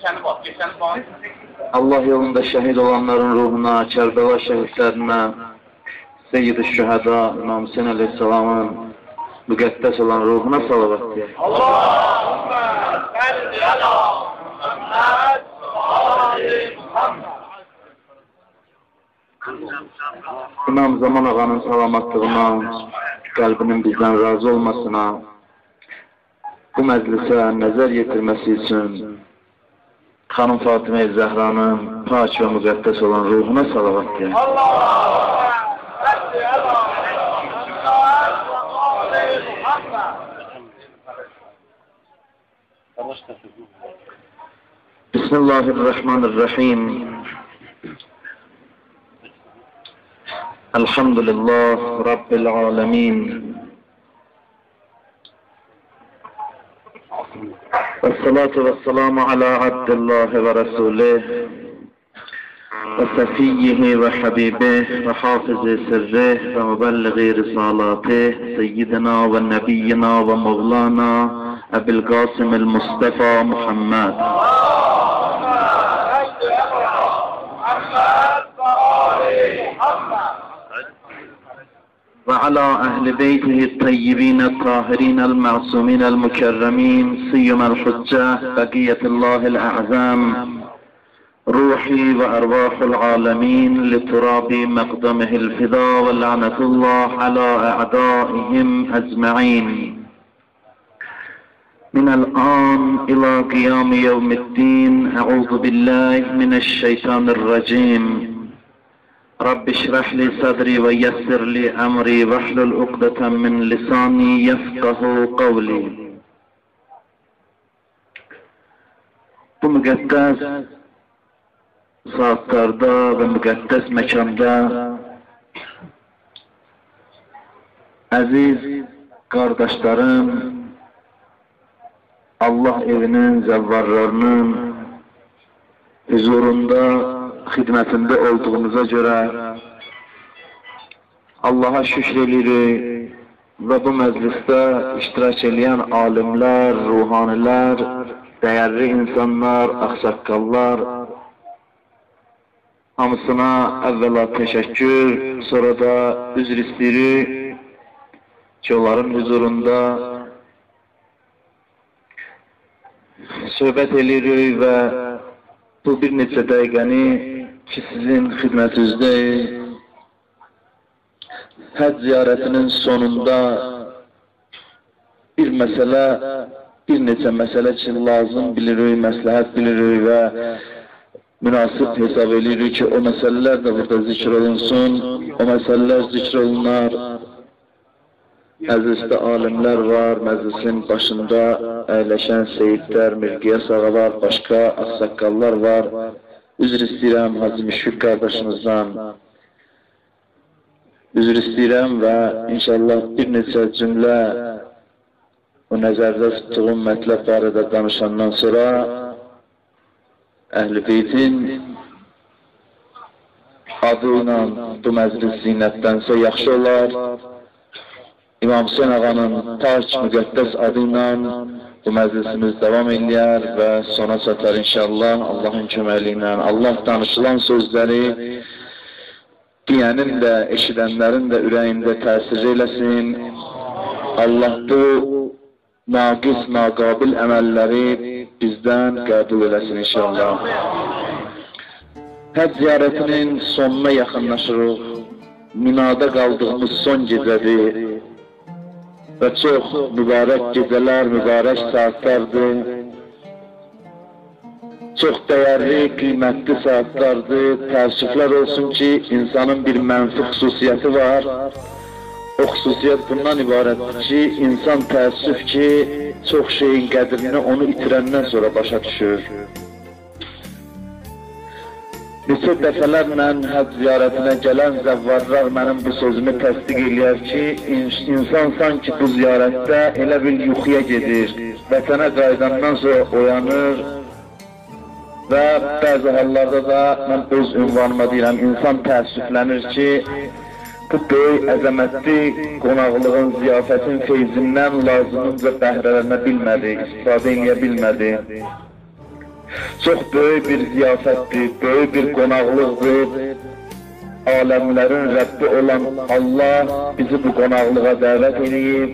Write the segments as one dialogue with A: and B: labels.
A: Allah yolunda şehit olanların ruhuna, Kerbela şehitlerine, Seyyid-i Şühada, İmam Hüseyin Aleyhisselam'ın müqəddəs olan ruhuna salavat deyək.
B: Allahümme salli ala Muhammed Ali Muhammed.
A: İmam Zaman ağanın salamatlığına, qəlbinin bizdən razı olmasına, bu məclisə nəzər yetirməsi üçün Xanım Fatimə-i Zəhranın pak və müqəddəs olan ruhuna salavat deyək.
B: Allahümme salli ala Muhammed Ali Muhammed.
A: Bismillahirrahmanirrahim. Elhamdülillah Rabbil alemin. Vessalatu vesselamu ala abdillahi ve rasulih ve sefiyyihi ve habibih ve hafizi sirrih ve mübellighi risalatih seyyidina ve nebiyyina ve mevlana Ebil Qasim el-Mustafa Muhammed. وعلى أهل بيته الطيبين الطاهرين المعصومين المكرمين سيما الحجة بقية الله الأعظم روحي وأرواح العالمين لتراب مقدمه الفداء ولعنة الله على أعدائهم أجمعين من الآن إلى قيام يوم الدين أعوذ بالله من الشيطان الرجيم رب اشرح لي صدري ويسر لي أمري واحلل عقدة من لساني يفقه قولي. Bu müqəddəs saatlarda və müqəddəs məkanda əziz qardaşlarım, Allah evinin zəvvarlarının huzurunda xidmətində olduğumuza görə Allaha şükr edirik və bu məclisdə iştirak edən alimlər, ruhanilər, dəyərli insanlar, ağsaqqallar hamısına əvvəla təşəkkür, sonra da üzr istəyirik ki, onların huzurunda söhbət edirik və bu bir neçə dəqiqəni ki, sizin xidmətinizdəyik. Həcc ziyarətinin sonunda bir məsələ, bir neçə məsələ ki, lazım bilirik, məsləhət bilirik və münasib hesab edirik ki, o məsələlər də burada zikr olunsun, o məsələlər zikr olunar. Məclisdə alimlər var, məclisin başında əyləşən seyidlər, Mirqiyas ağalar, başqa ağsaqqallar var. Üzr istəyirəm Hacı Müşfiq qardaşımızdan. Üzr istəyirəm və inşallah bir neçə cümlə o nəzərdə tutduğum mətləb barədə danışandan sonra Əhl-i Beytin adı ilə bu məclis zinətdənsə yaxşı olar. İmam Hüseyin ağanın pak müqəddəs adı ilə bu məclisimiz davam edər və sona çatar inşallah Allahın köməli ilə. Allah danışılan sözləri deyənin də, eşidənlərin də ürəyində təsir eləsin. Allah bu naqis, naqabil əməlləri bizdən qəbul eləsin inşallah. Həcc ziyarətinin sonuna yaxınlaşırıq. Minada qaldığımız son gecədir və çox mübarək gecələr, mübarək saatlardır. Çox dəyərli, qiymətli saatlardır. Təəssüflər olsun ki, insanın bir mənfi xüsusiyyəti var. O xüsusiyyət bundan ibarətdir ki, insan təəssüf ki, çox şeyin qədrini onu itirəndən sonra başa düşür. Neçə dəfələrlə həcc ziyarətinə gələn zəvvarlar mənim bu sözümü təsdiq eləyər ki, insan sanki bu ziyarətdə elə bil yuxuya gedir, vətənə qayıdandan sonra oyanır və bəzi hallarda da mən öz ünvanıma deyirəm, insan təəssüflənir ki, bu böyük əzəmətli qonaqlığın, ziyafətin feyzindən lazımınca bəhrələnə bilmədi, istifadə eləyə bilmədi. Çox böyük bir ziyafətdir, böyük bir qonaqlıqdır. Aləmlərin Rəbbi olan Allah bizi bu qonaqlığa dəvət edib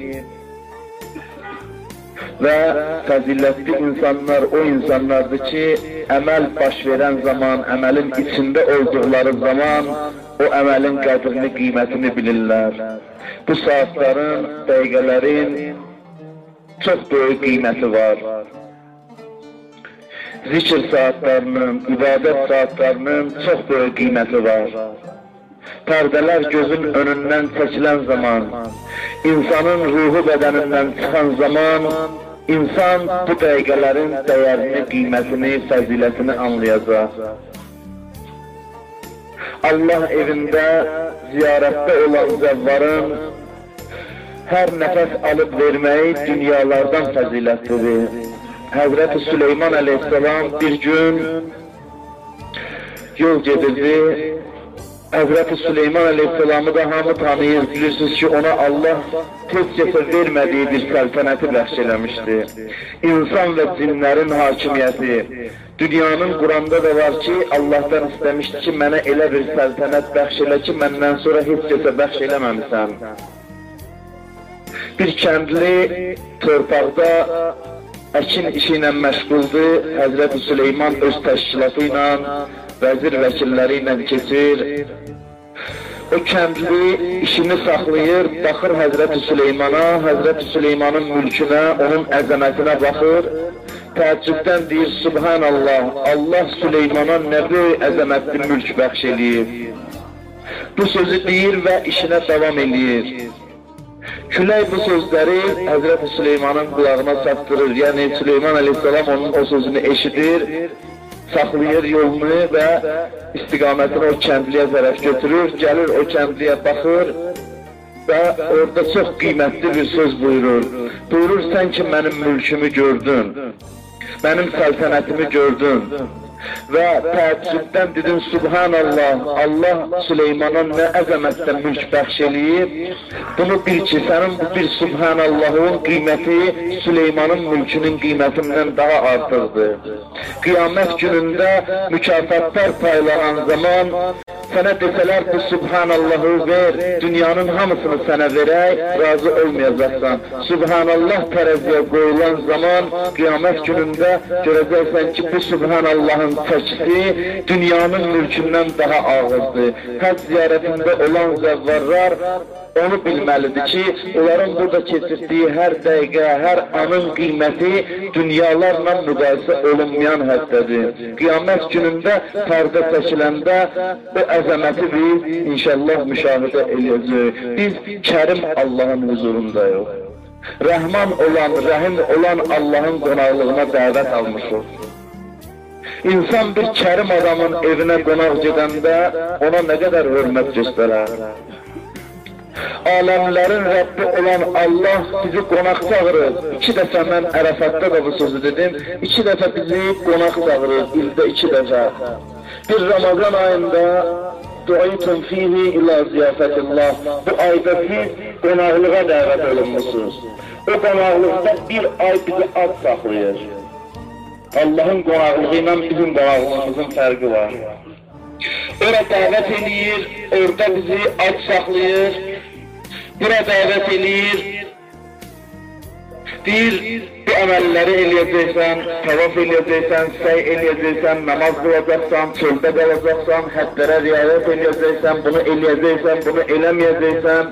A: və fəzilətli insanlar o insanlardır ki, əməl baş verən zaman, əməlin içində olduqları zaman o əməlin qədrini, qiymətini bilirlər. Bu saatların, dəqiqələrin çox böyük qiyməti var. Zikr saatlarının, ibadət saatlarının çox böyük qiyməti var. Pərdələr gözün önündən çəkilən zaman, insanın ruhu bədənindən çıxan zaman, insan bu dəqiqələrin dəyərini, qiymətini, fəzilətini anlayacaq. Allah evində ziyarətdə olan zəvvarın hər nəfəs alıb verməyi dünyalardan fəzilətlidir. Həzrəti Süleyman əleyhissalam bir gün yol gedirdi. Həzrəti Süleyman əleyhissalamı da hamı tanıyır. Bilirsiniz ki, ona Allah tezcəsə vermədiyi bir səltənəti bəxş eləmişdi. İnsan və cinlərin hakimiyyəti. Dünyanın Quranda da var ki, Allahdan istəmişdi ki, mənə elə bir səltənət bəxş elə ki, məndən sonra heç kəsə bəxş eləməmisən. Bir kəndli torpaqda əkin işi ilə məşğuldur. Həzrəti Süleyman öz təşkilatı ilə, vəzir vəkilləri ilə keçir. O kəndli işini saxlayır, baxır Həzrəti Süleymana, Həzrəti Süleymanın mülkünə, onun əzəmətinə baxır. Təəccübdən deyir, Subhanallah, Allah Süleymana nə böyük əzəmətli mülk bəxş eləyir. Bu sözü deyir və işinə davam eləyir. Külək bu sözləri Həzrəti Süleymanın qulağına çatdırır. Yəni Süleyman əleyhissalam onun o sözünü eşidir, saxlayır yolunu və istiqamətini o kəndliyə tərəf götürür, gəlir o kəndliyə baxır və orada çox qiymətli bir söz buyurur. Buyurur, sən ki mənim mülkümü gördün, mənim səltənətimi gördün və təəccübdən dedin, Subhanallah, Allah Süleymana nə əzəmətlə mülk bəxş eləyib. Bunu bil ki, sənin bu bir Subhanallahın qiyməti Süleymanın mülkünün qiymətindən daha artıqdır. Qiyamət günündə mükafatlar paylanan zaman sənə desələr bu Subhanallahı ver, dünyanın hamısını sənə verək, razı olmayacaqsan. Subhanallah tərəziyə qoyulan zaman qiyamət günündə görəcəksən ki, bu Subhanallahın çəkisi dünyanın mülkündən daha ağırdır. Həc ziyarətində olan zəvvarlar onu bilməlidir ki, onların burada keçirdiyi hər dəqiqə, hər anın qiyməti dünyalarla müqayisə olunmayan həddədir. Qiyamət günündə pərdə çəkiləndə o əzəməti biz inşallah müşahidə edəcəyik. Biz Kərim Allahın huzurundayıq. Rəhman olan, rəhim olan Allahın qonaqlığına dəvət almışıq. İnsan bir Kərim adamın evinə qonaq gedəndə ona nə qədər hörmət göstərər. Aləmlərin Rəbbi olan Allah bizi qonaq çağırır. 2 dəfə mən Ərəfatda da bu sözü dedim. 2 dəfə bizi qonaq çağırır, ildə 2 dəfə. Bir Ramazan ayında duaytum fihi ila ziyafətillah. Bu ayda siz qonaqlığa dəvət olunmuşsunuz. O qonaqlıqda bir ay bizi ad saxlayır. Allah'ın qonaqlığı ilə bizim qonaqlığımızın fərqi var. Ora dəvət eləyir, orada bizi ad saxlayır. Bura dəvət eləyir. Deyir, bu əməlləri eləyəcəksən, tavaf eləyəcəksən, səy eləyəcəksən, namaz qılacaqsan, çöldə qalacaqsan, həddlərə riayət eləyəcəksən, bunu eləyəcəksən, bunu eləməyəcəksən.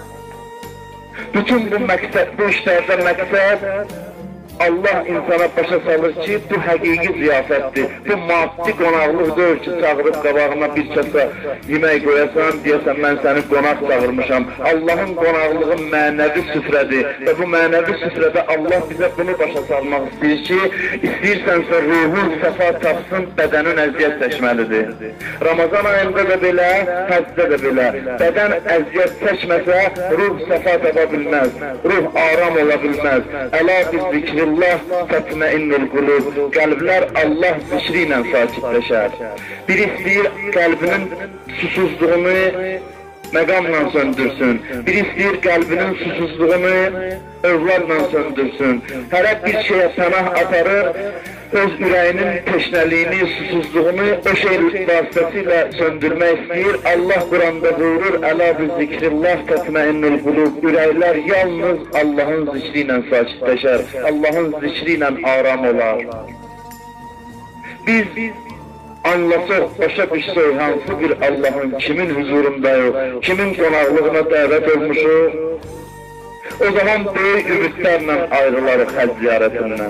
A: Bütün bu məqsəd, bu işlərdə məqsəd Allah insana başa salır ki, bu həqiqi ziyafətdir. Bu maddi qonaqlıq deyil ki, çağırıb qabağına bir kəsə yemək qoyasan, deyəsən, mən səni qonaq çağırmışam. Allahın qonaqlığı mənəvi süfrədir və bu mənəvi süfrədə Allah bizə bunu başa salmaq istəyir ki, istəyirsənsə ruhun səfa tapsın, bədənin əziyyət çəkməlidir. Ramazan ayında da belə, həccdə də belə. Bədən əziyyət çəkməsə, ruh səfa tapa bilməz, ruh aram ola bilməz. Əla biz zikri Allah tətməinnul qulub. Qəlblər Allah zikri ilə sakitləşər. Bir istəyir qəlbinin susuzluğunu məqamla söndürsün. Bir istəyir qəlbinin susuzluğunu övladla söndürsün. Hərə bir şeyə pənah aparır, öz ürəyinin teşnəliyini, susuzluğunu o şey vasitəsilə söndürmək istəyir. Allah Quranda buyurur, Əla bi zikrillah tətməinnul qulub. Ürəklər yalnız Allahın zikri ilə sakitləşər, Allahın zikri ilə aram olar. Biz anlasaq, başa düşsək hansı bir Allahın kimin huzurundayıq, kimin qonaqlığına dəvət olmuşuq, o zaman böyük ümidlərlə ayrılarıq həcc ziyarətindən.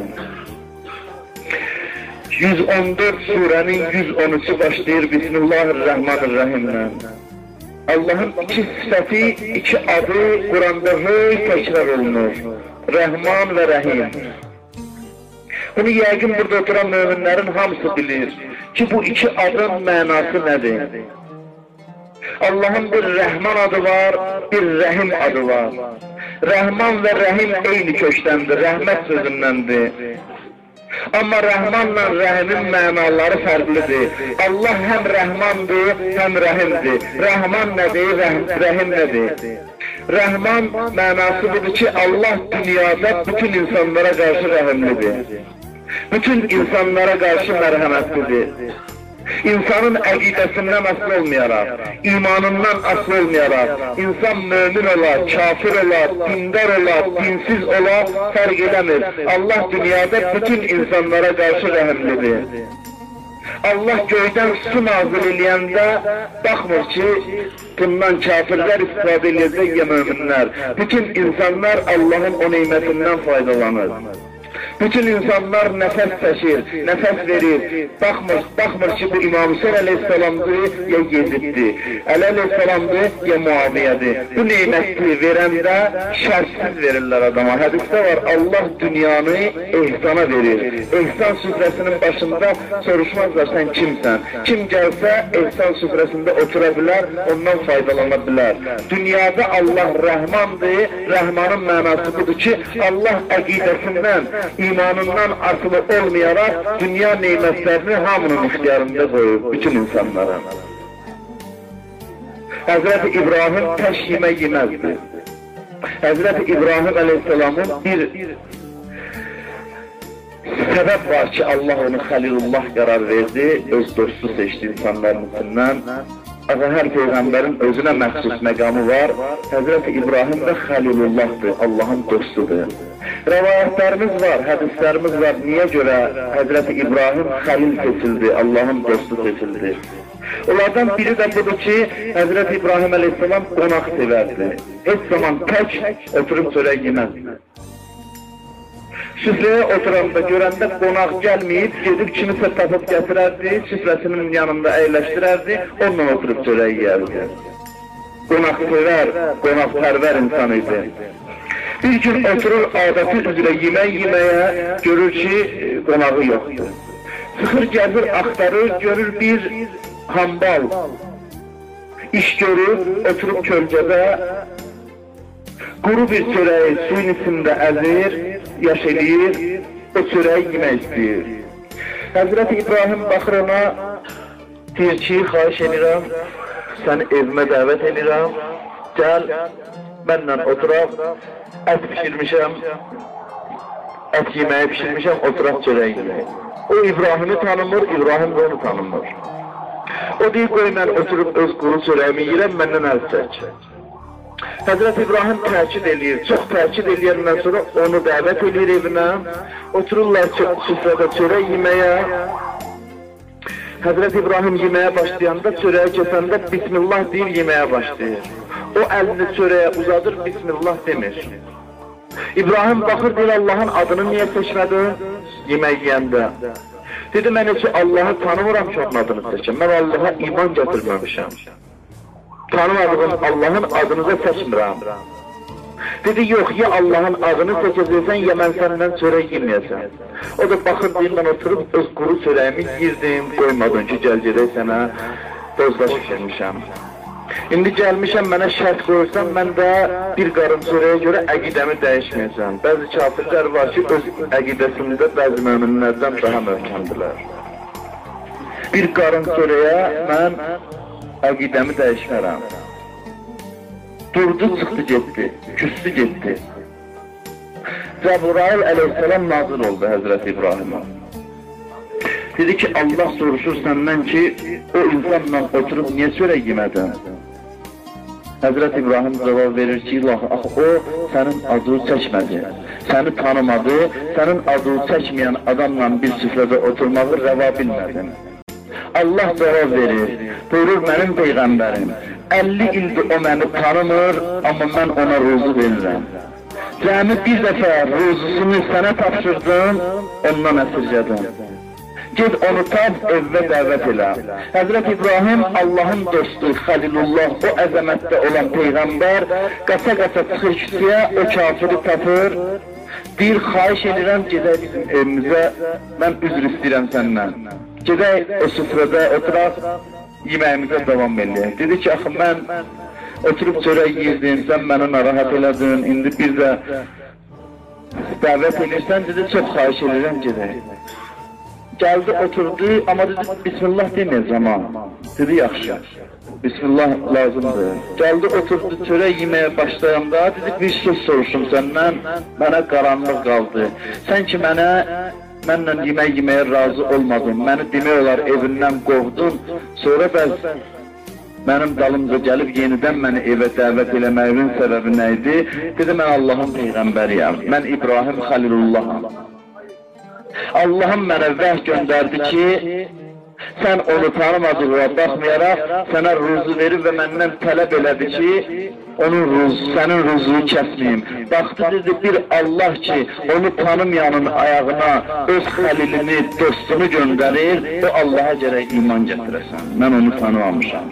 A: 114 surənin 113'ü başlayır Bismillahirrahmanirrahimlə. Allah'ın iki sifəti, iki adı Quranda hey təkrar olunur. Rəhman və Rəhim. Bunu yəqin burada oturan möminlərin hamısı bilir ki, bu iki adın mənası nədir? Allah'ın bir Rəhman adı var, bir Rəhim adı var. Rəhman və Rəhim eyni kökdəndir, rəhmət sözündəndir. Amma Rəhmanla Rəhimin mənaları fərqlidir. Allah həm Rəhmandır, həm Rəhimdir. Rəhman nədir, Rəhim nədir? Rəhman mənası budur ki, Allah dünyada bütün insanlara qarşı rəhimlidir. Bütün insanlara qarşı mərhəmətlidir. İnsanın əqidəsindən asıl olmayaraq, imanından asıl olmayaraq, insan mömin olar, kafir olar, dindar olar, dinsiz olar, fərq edəmir. Allah dünyada bütün insanlara qarşı rəhimlidir. Allah göydən su nazil eləyəndə baxmır ki, bundan kafirlər istifadə edəcək ya möminlər. Bütün insanlar Allahın o neymətindən faydalanır. Bütün insanlar nəfəs çəkir, nəfəs verir. Baxmır ki, bu İmam Hüseyin əleyhissalamdır, ya Yeziddir. Əli əleyhissalamdır, ya Muaviyyədir. Bu neymətli verəndə şərtsiz verirlər adama. Hədisdə var, Allah dünyanı ehsana verir. Ehsan süfrəsinin başında soruşmazlar, sən kimsən? Kim gəlsə, ehsan süfrəsində otura bilər, ondan faydalana bilər. Dünyada Allah Rəhmandır, Rəhmanın mənası budur ki, Allah əqidəsindən, imanından asılı olmayaraq dünya neymətlərini hamının ixtiyarında qoyub, bütün insanlara. Həzrəti İbrahim təş yemək yeməzdi. Həzrəti İbrahim əleyhissalamın bir səbəb var ki, Allah onu Xəlilullah qərar verdi, öz dostu seçdi insanların içindən. Hər Peyğəmbərin özünə məxsus məqamı var. Həzrəti İbrahim də Xəlilullahdır, Allahın dostudur. Rəvayətlərimiz var, hədislərimiz var. Niyə görə Həzrəti İbrahim Xəlil seçildi, Allahın dostu seçildi? Onlardan biri də budur ki, Həzrəti İbrahim əleyhissalam qonaq sevərdi. Heç zaman tək oturub çörək yeməzdi. Süfrəyə oturanda, görəndə qonaq gəlməyib, gedib kimisə tapıb gətirərdi, süfrəsinin yanında əyləşdirərdi, onunla oturub çörək yiyərdi. Qonaqsevər, qonaqpərvər insan idi. Bir gün oturur adəti üzrə yemək yeməyə, görür ki, qonağı yoxdur. Sıxır gəzir, axtarır, görür bir hambal. İş görür, oturub kölgədə, quru bir çörəyi suyun içində əzir, yaş eləyir, o çörəyi yemək istəyir. Həzrəti İbrahim baxır ona, deyir ki, xahiş edirəm, səni evimə dəvət edirəm, gəl, mənlə oturaq, ət pişirmişəm, ət yeməyi pişirmişəm, oturaq çörək yemək. O İbrahim'i tanımır, İbrahim də onu tanımır. O deyir, qoy mən oturub öz quru çörəyimi yiyirəm, məndən əl çək. Həzrət İbrahim təkid eləyir, çox təkid eləyəndən sonra onu dəvət eləyir evinə, otururlar süfrədə çörək yeməyə. Həzrət İbrahim yeməyə başlayanda, çörəyə kəsəndə Bismillah deyir, yeməyə başlayır. O əlini çörəyə uzadır, Bismillah demir. İbrahim baxır, deyir, Allahın adını niyə seçmədi? Yemək yiyəndə. Dedi, mən heç Allahı tanımıram ki, onun adını seçəm. Mən Allaha iman gətirməmişəm. Tanımadığım Allahın adını da seçmirəm. Dedi, yox, ya Allahın adını seçəcəksən, ya mən səndən çörək yeməyəsən. O da baxır, deyir, mən oturub öz quru çörəyimi yirdim, qoymadın ki, gəl gedək sənə dozdaş pişirmişəm. İndi gəlmişəm, mənə şərt qoyursan, mən də bir qarın çörəyə görə əqidəmi dəyişməyəcəm. Bəzi kafirlər var ki, öz əqidəsində bəzi möminlərdən daha möhkəmdirlər. Bir qarın çörəyə mən əqidəmi dəyişmərəm. Durdu, çıxdı, getdi, küstü, getdi. Cəbrail əleyhissalam nazil oldu Həzrət İbrahimə. Dedi ki, Allah soruşur səndən ki, o insanla oturub niyə çörək yemədin? Həzrət İbrahim cavab verir ki, o sənin adını çəkmədi, səni tanımadı, sənin adını çəkməyən adamla bir süfrədə oturmağı rəva bilmədin. Allah cavab verir, buyurur mənim Peyğəmbərim, 50 ildir o məni tanımır, amma mən ona ruzu verirəm. Cəmi bir dəfə ruzusunu sənə tapşırdım, ondan əsirgədim. Ged onu tap, evvə dəvət elə. Həzrət İbrahim Allahın dostu, Xəlilullah, o əzəmətdə olan Peyğəmbər, qaça-qaça çıxır kütüyə, o kafiri tapır, deyir, xahiş edirəm, gedək bizim evimizə, mən üzr istəyirəm səndən. Gedək o süfrədə oturaq, yeməyimizə davam edək. Dedi ki, axı mən oturub çörək yiyirdim, sən mənə narahat elədin, indi bir də dəvət edirsən, dedi, çox xahiş edirəm, gedək. Gəldi, oturdu, amma dedi, Bismillah deməyəcəm ha. Dedi, yaxşı, Bismillah lazımdır. Gəldi, oturdu, çörək yeməyə başlayanda, dedi, bir söz soruşum səndən, mənə qaranlıq qaldı. Sən ki, mənlə yemək yeməyə razı olmadın, məni demək olar evindən qovdun, sonra bəz mənim dalımca gəlib yenidən məni evə dəvət eləməyimin səbəbi nə idi? Dedi, mən Allahın Peyğəmbəriyəm, mən İbrahim Xəlilullaham. Allahım mənə vəh göndərdi ki, sən onu tanımadığına baxmayaraq, sənə ruzu verib və məndən tələb elədi ki, sənin ruzunu kəsməyim. Baxdı, dedi, bir Allah ki, onu tanımayanın ayağına öz xəlilini, dostunu göndərir, o Allaha gərək iman gətirəsən. Mən onu tanımamışam.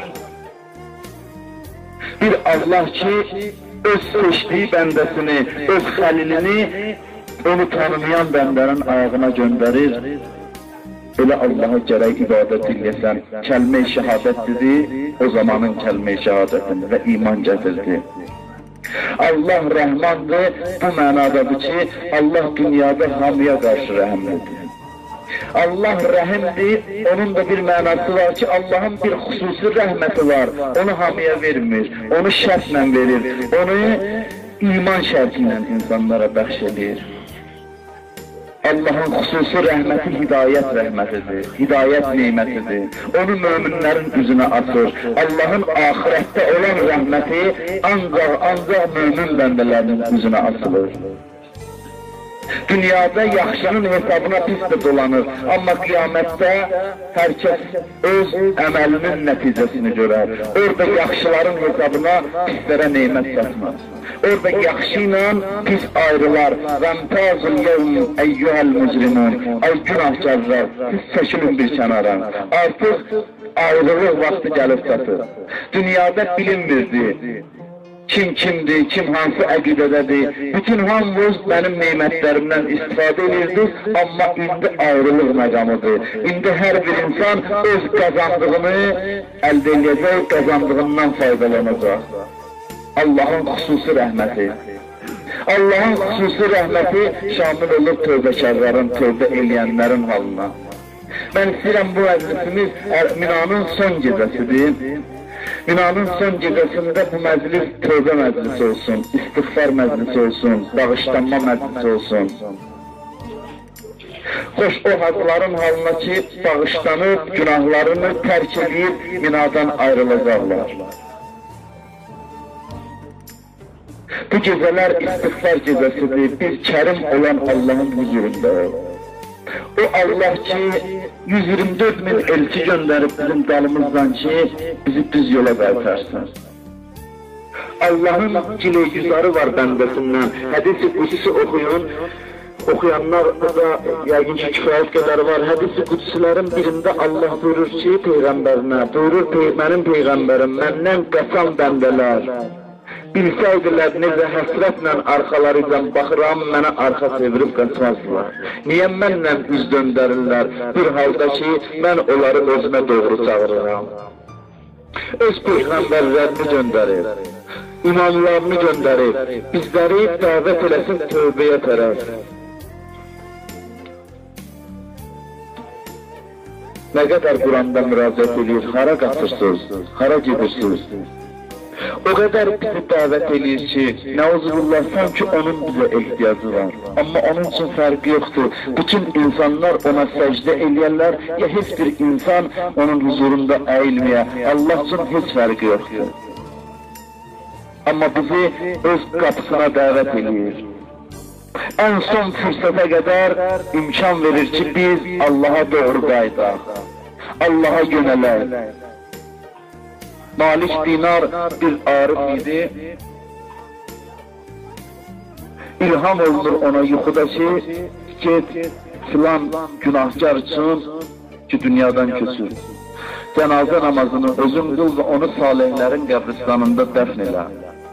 A: Bir Allah ki, öz seçdiyi bəndəsini, öz xəlilini, onu tanımayan bəndənin ayağına göndərir, elə Allaha gərək ibadət edəsən. Kəlmə-i şəhadət dedi, o zamanın kəlmə-i şəhadətini və iman gətirdi. Allah rəhmandır, bu mənadadır ki, Allah dünyada hamıya qarşı rəhimlidir. Allah rəhimdir, onun da bir mənası var ki, Allahın bir xüsusi rəhməti var, onu hamıya vermir, onu şərtlə verir, onu iman şərti ilə insanlara bəxş edir. Allahın xüsusi rəhməti hidayət rəhmətidir, hidayət neymətidir. Onu möminlərin üzünə atır. Allahın axirətdə olan rəhməti ancaq mömin bəndələrinin üzünə atılır. Dünyada yaxşının hesabına pis də dolanır, amma qiyamətdə hər kəs öz əməlinin nəticəsini görər. Orada yaxşıların hesabına pislərə neymət satmaz. Orada yaxşı ilə pis ayrılar. Vəmtazul yevm əyyuhəl mücrimun. Ay günahkarlar, siz çəkilin bir kənara. Artıq ayrılıq vaxtı gəlib çatır. Dünyada bilinmirdi. Kim kimdir, kim hansı əqidədədir. Bütün hamımız mənim neymətlərimdən istifadə edirdiniz, amma indi ayrılıq məqamıdır. İndi hər bir insan öz qazandığını əldə edəcək, qazandığından faydalanacaq. Allahın xüsusi rəhməti. Allahın xüsusi rəhməti şamil olur tövbəkarların, tövbə eləyənlərin halına. Mən istəyirəm bu məclisimiz Minanın son gecəsidir. Minanın son gecəsində bu məclis tövbə məclisi olsun, istiğfar məclisi olsun, bağışlanma məclisi olsun. Xoş o hacıların halına ki, bağışlanıb, günahlarını tərk edib, Minadan ayrılacaqlar. Bu gecələr istiğfar gecəsidir, bir kərim olan Allahın huzurunda ol. O Allah ki, 124 min elçi göndərib bizim dalımızdan ki, bizi düz yola qaytarsın. Allahın güzarı var bəndəsindən, hədis-i qudsi oxuyun, oxuyanlar da yəqin ki, kifayət qədər var. Hədis-i qudsilərin birində Allah buyurur ki, Peyğəmbərinə, buyurur mənim Peyğəmbərim, məndən qəsam bəndələr. Bilsəydilər necə həsrətlə arxalarıcan baxıram, mənə arxa çevirib qaçmazdılar. Niyə mənlə üz döndərirlər? Bir halda ki, mən onları özümə doğru çağırıram. Öz Peyğəmbərlərini göndərir, imamlarını göndərir, bizləri dəvət eləsin tövbəyə tərəf. Nə qədər Quranda müraciət edir, hara qaçırsınız, hara gedirsiniz? o qədər bizi dəvət edir ki, nəuzullah, sanki onun bizə ehtiyacı var. Amma onun üçün fərqi yoxdur. Bütün insanlar ona səcdə eləyərlər, ya heç bir insan onun huzurunda əyilməyə. Allah üçün heç fərqi yoxdur. Amma bizi öz qapısına dəvət edir. Ən son fürsətə qədər imkan verir ki, biz Allaha doğru qaydaq, Allaha yönələk. Malik Dinar bir arif idi. İlham olunur ona yuxuda ki, get filan günahkar üçün ki, dünyadan köçür. Cənazə namazını özün qıl və onu salihlərin qəbristanında dəfn elə.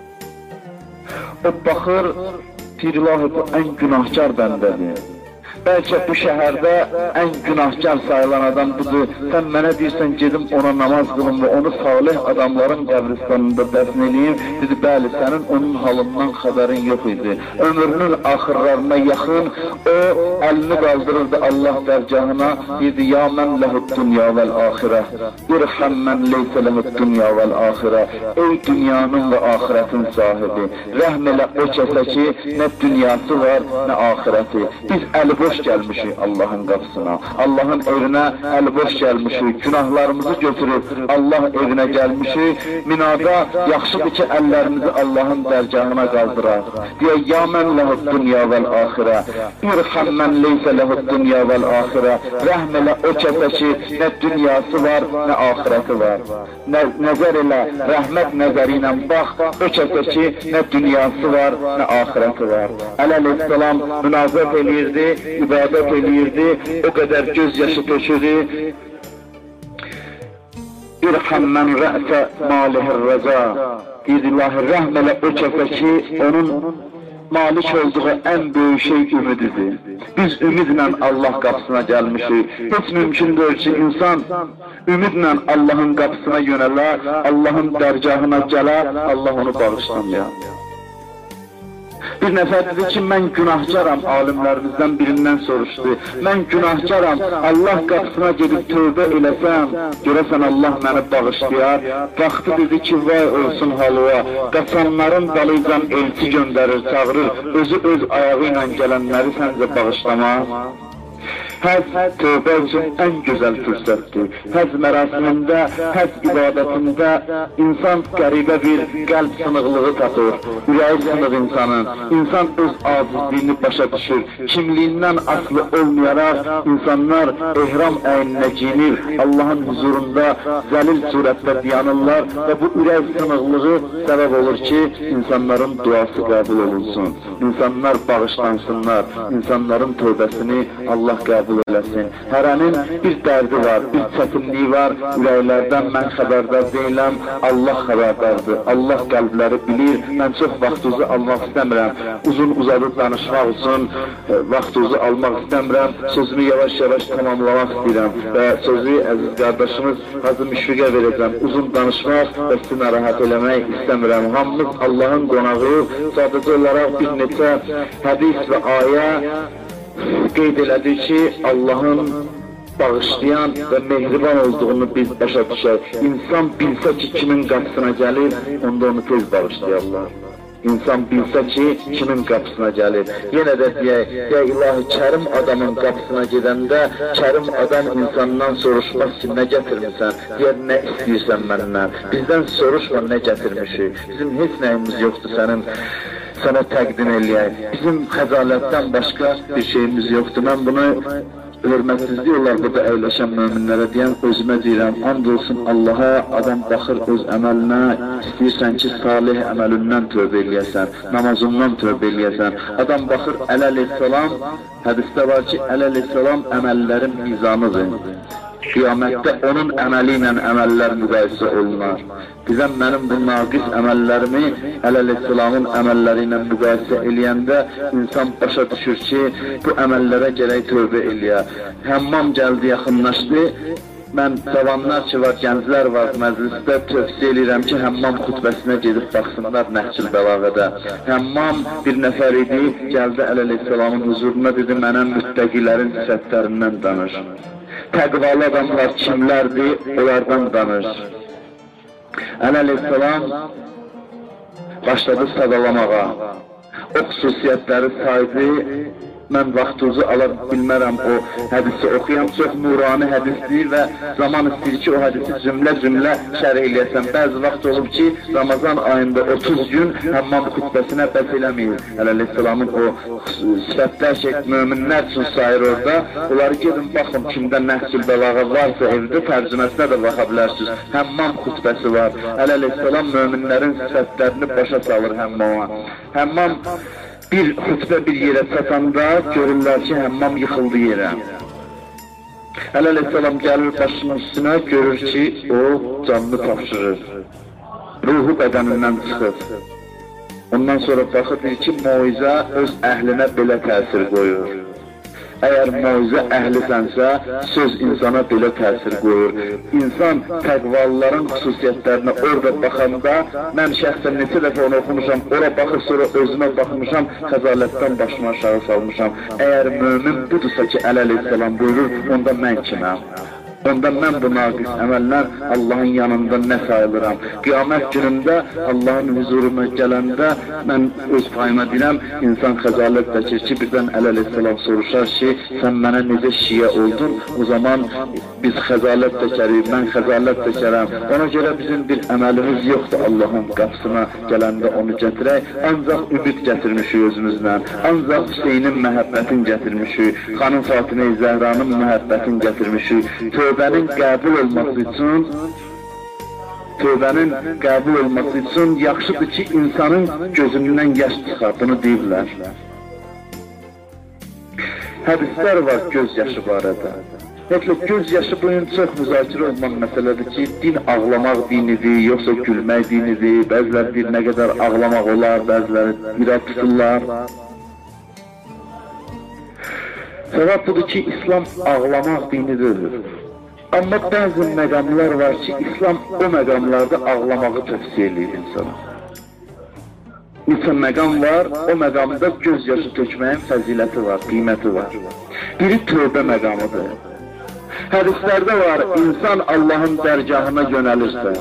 A: O baxır, Pirlahi, bu ən günahkar bəndədir. Bəlkə bu şəhərdə ən günahkar sayılan adam budur. Sən mənə deyirsən, gedim ona namaz qılım və onu salih adamların qəbristanında dəfn eləyim. Dedi, bəli, sənin onun halından xəbərin yox idi. Ömrünün axırlarına yaxın o əlini qaldırırdı Allah dərgahına. Dedi, ya mən ləhud dünya vəl axirə, irhəm mən leysə ləhud dünya vəl axirə. Ey dünyanın və axirətin sahibi, rəhm elə o kəsə ki, nə dünyası var, nə axirəti. Biz əli boş gəlmişik Allahın qapısına, Allahın evinə əli boş gəlmişik, günahlarımızı götürüb Allah evinə gəlmişik. Minada yaxşıdır ki, əllərimizi Allahın dərgahına qaldıraq. Deyək, ya mən ləhud dünya vəl axirə, irhəm mən leysə ləhud dünya vəl axirə. Rəhm elə o kəsə ki, nə dünyası var, nə axirəti var. Nəzər elə, rəhmət nəzəri ilə bax, o kəsə ki, nə dünyası var, nə axirəti var. Əleyhisselam münazət eləyirdi, ibadət eləyirdi, o qədər göz yaşı tökürdü. İrhəm mən rəsə malihir rəza. Deyirdi, ilahi, rəhm elə o kəsə ki, onun malik olduğu ən böyük şey ümididir. Biz ümidlə Allah qapısına gəlmişik. Heç mümkün deyil ki, insan ümidlə Allahın qapısına yönələ, Allahın dərgahına gələ, Allah onu bağışlamaya. Bir nəfər dedi ki, mən günahkaram, alimlərimizdən birindən soruşdu. Mən günahkaram, Allah qapısına gedib tövbə eləsəm, görəsən Allah məni bağışlayar. Baxdı dedi ki, vay olsun halıva, qaçanların dalıycan elçi göndərir, çağırır, özü öz ayağı ilə gələnləri səncə bağışlamaz. Həz tövbə üçün ən gözəl fürsətdir. Həz mərasimində, həz ibadətində insan qəribə bir qəlb sınıqlığı tapır. Ürəyi sınıq insanın. İnsan öz acizliyini başa düşür. Kimliyindən aslı olmayaraq insanlar ehram əyninə giyinir. Allahın huzurunda zəlil surətdə dayanırlar və bu ürək sınıqlığı səbəb olur ki, insanların duası qəbul olunsun. İnsanlar bağışlansınlar. İnsanların tövbəsini Allah qəbul eləsin. Hərənin bir dərdi var, bir çətinliyi var. Ürəklərdən mən xəbərdar deyiləm, Allah xəbərdardır. Allah qəlbləri bilir. Mən çox vaxtınızı almaq istəmirəm. Uzun uzadıb danışmaq üçün vaxtınızı almaq istəmirəm. Sözümü yavaş-yavaş tamamlamaq istəyirəm və sözü əziz qardaşımız Hacı Müşfiqə verəcəm. Uzun danışmaq və sizi narahat eləmək istəmirəm. Hamımız Allahın qonağı, sadəcə olaraq bir neçə hədis və ayə qeyd elədik ki, Allahın bağışlayan və mehriban olduğunu biz başa düşək. İnsan bilsə ki, kimin qapısına gəlir, onda onu tez bağışlayarlar. İnsan bilsə ki, kimin qapısına gəlir. Yenə də deyək, ya ilahi, kərim adamın qapısına gedəndə, kərim adam insandan soruşmaz ki, nə gətirmirsən, deyər, nə istəyirsən məndən. Bizdən soruşma, nə gətirmişik. Bizim heç nəyimiz yoxdur sənə təqdim eləyək. Bizim xəcalətdən başqa bir şeyimiz yoxdur. Mən bunu hörmətsizlik olar burada əyləşən möminlərə deyən özümə deyirəm. And olsun Allaha, adam baxır öz əməlinə, istəyirsən ki, salih əməlindən tövbə eləyəsən, namazından tövbə eləyəsən. Adam baxır əleyhissalam, hədisdə var ki, əleyhissalam əməllərin mizanıdır. Qiyamətdə onun əməli ilə əməllər müqayisə olunar. Bizəm mənim bu naqis əməllərimi əleyhissalamın əməlləri ilə müqayisə eləyəndə insan başa düşür ki, bu əməllərə gərək tövbə eləyə. Həmmam gəldi, yaxınlaşdı. Mən cavanlar ki var, gənclər var məclisdə tövsiyə edirəm ki, həmmam xutbəsinə gedib baxsınlar Nəhcül Bəlağədə. Həmmam bir nəfər idi, gəldi əleyhissalamın huzuruna, dedi, mənə müttəqilərin sifətlərindən danış. Təqvalı adamlar kimlərdir, onlardan danış. Əleyhissalam başladı sadalamağa. O xüsusiyyətləri saydı. Mən vaxtınızı ala bilmərəm o hədisi oxuyan, çox nurani hədisdir və zaman istəyir ki, o hədisi cümlə şərh eləyəsən. Bəzi vaxt olub ki, Ramazan ayında 30 gün həmmam xütbəsinə bəs eləməyir. Əleyhisselamın o sifətlər möminlər üçün sayır orada. Onları gedin, baxın, kimdə nəhsül bəlağa varsa evdə tərcüməsinə də baxa bilərsiniz. Həmmam xütbəsi var. Əleyhisselam möminlərin sifətlərini başa salır həmmama. Həmmam bir xütbə bir yerə çatanda görürlər ki, həmmam yıxıldı yerə. Əleyhisselam gəlir başının üstünə, görür ki, o canını tapşırır. Ruhu bədənindən çıxır. Ondan sonra baxır ki, moizə öz əhlinə belə təsir qoyur. Əgər moizə əhlisənsə, söz insana belə təsir qoyur. İnsan təqvalıların xüsusiyyətlərinə orada baxanda, mən şəxsən neçə dəfə onu oxumuşam, ora baxır, sonra özümə baxmışam, xəzalətdən başımı aşağı salmışam. Əgər mömin budursa ki, əleyhisselam buyurur, onda mən kiməm? Onda mən bu naqis əməllər Allahın yanında nə sayılıram? Qiyamət günündə Allahın huzuruna gələndə mən öz payıma deyirəm, insan xəzalət çəkir ki, birdən əleyhisselam soruşar ki, sən mənə necə şiyə oldun? O zaman biz xəzalət çəkərik, mən xəzalət çəkərəm. Ona görə bizim bir əməlimiz yoxdur Allahın qapısına gələndə onu gətirək. Ancaq ümid gətirmişik özümüzlə, ancaq Hüseynin məhəbbətini gətirmişik, xanım Fatimə-i Zəhranın məhəbbətini gətirmişik. Tövbənin qəbul olması üçün yaxşıdır ki, insanın gözündən yaş çıxar, bunu deyirlər. Hədislər var göz yaşı barədə. Hətta göz yaşı boyun çox müzakirə olunan məsələdir ki, din ağlamaq dinidir, yoxsa gülmək dinidir, bəziləri bir nə qədər ağlamaq olar, bəziləri irad tuturlar. Səbəb budur ki, İslam ağlamaq dini deyil. Amma bəzi məqamlar var ki, İslam o məqamlarda ağlamağı tövsiyə edir insana. Neçə məqam var, o məqamda göz yaşı tökməyin fəziləti var, qiyməti var. Biri tövbə məqamıdır. Hədislərdə var, insan Allahın dərgahına yönəlirsə,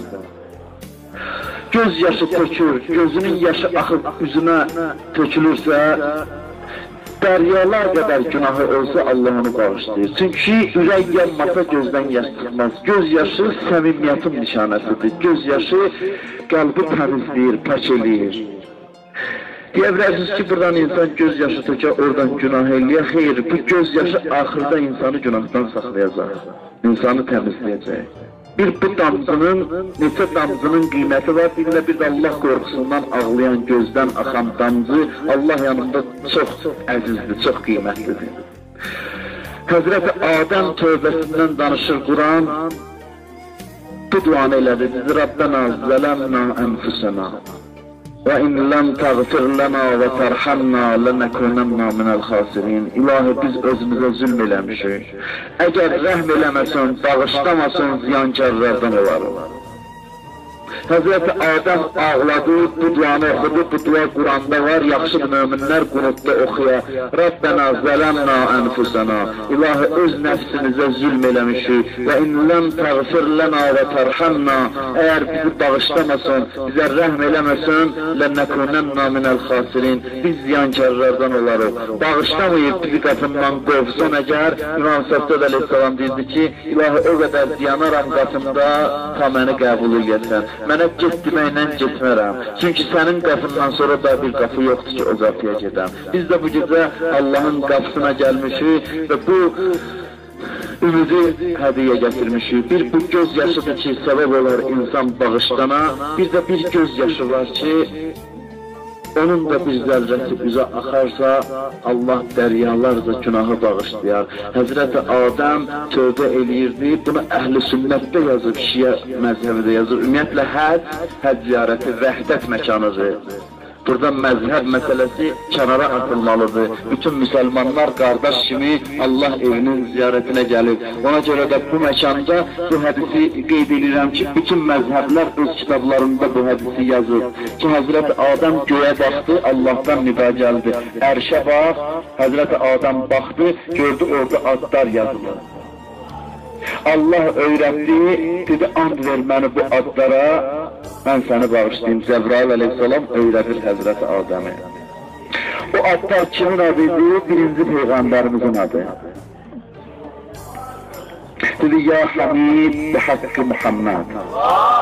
A: göz yaşı tökür, gözünün yaşı axıb üzünə tökülürsə, dəryalar qədər günahı olsa Allah onu bağışlayır. Çünki ürək yanmasa gözdən yaş çıxmaz. Göz yaşı səmimiyyətin nişanəsidir. Göz yaşı qəlbi təmizləyir, pək eləyir. Deyə bilərsiniz ki, buradan insan göz yaşı tökə, oradan günah eləyə. Xeyr, bu göz yaşı axırda insanı günahdan saxlayacaq, insanı təmizləyəcək. Bu damcının, neçə damcının qiyməti var, bir də Allah qorxusundan ağlayan gözdən axan damcı Allah yanında çox əzizdir, çox qiymətlidir. Həzrəti Adəm tövbəsindən danışır Quran, bu duanı elədi, Rabbena zələmna ənfusena və in ləm təğfir lənə və tərhəmnə lənəkunənnə minəl xasirin. İlahi, biz özümüzə zülm eləmişik. Əgər rəhm eləməsən, bağışlamasın, ziyankarlardan olarıq. Həzrəti Adəm ağladı, bu duanı oxudu, bu dua Quranda var, yaxşıdır möminlər qunutda oxuya. Rabbena zələmna ənfusena, İlahi, öz nəfsimizə zülm eləmişik və in ləm təğfir lənə və tərhəmnə, əgər bizi bağışlamasın, bizə rəhm eləməsin, lənəkunənnə minəl xasirin, biz ziyankarlardan olarıq. Bağışlamayıb bizi qatından qovsun əgər, İmam Səccad əleyhissalam deyildi ki, İlahi, o qədər ziyanaram qatımda, ta məni qəbul edəsən. Mənə get deməklə getmərəm. Çünki sənin qapından sonra da bir qapı yoxdur ki, o qapıya gedəm. Biz də bu gecə Allahın qapısına gəlmişik və bu ümidi hədiyə gətirmişik. Bir bu göz yaşıdır ki, səbəb olar insan bağışlana. Bir də bir göz yaşı var ki, onun da bir zərrəsi üzə axarsa, Allah dəryalarca günahı bağışlayar. Həzrəti Adəm tövbə eləyirdi, bunu əhl-i sünnətdə yazır, şiə məzhəbində yazır. Ümumiyyətlə, həc ziyarəti vəhdət məkanıdır. Burada məzhəb məsələsi kənara atılmalıdır. Bütün müsəlmanlar qardaş kimi Allah evinin ziyarətinə gəlir. Ona görə də bu məkanda bu hədisi qeyd edirəm ki, bütün məzhəblər öz kitablarında bu hədisi yazır. Ki, Həzrəti Adəm göyə baxdı, Allahdan nida gəldi. Ərşə bax, Həzrəti Adəm baxdı, gördü orada adlar yazılır. Allah öyrətdi, dedi, and ver məni bu adlara, mən səni bağışlayayım. Cəbrail əleyhissalam öyrədir Həzrəti Adəmi. O adlar kimin adıydı? Birinci Peyğəmbərimizin adı. Dedi, ya Hamid bi haqqı Muhammed.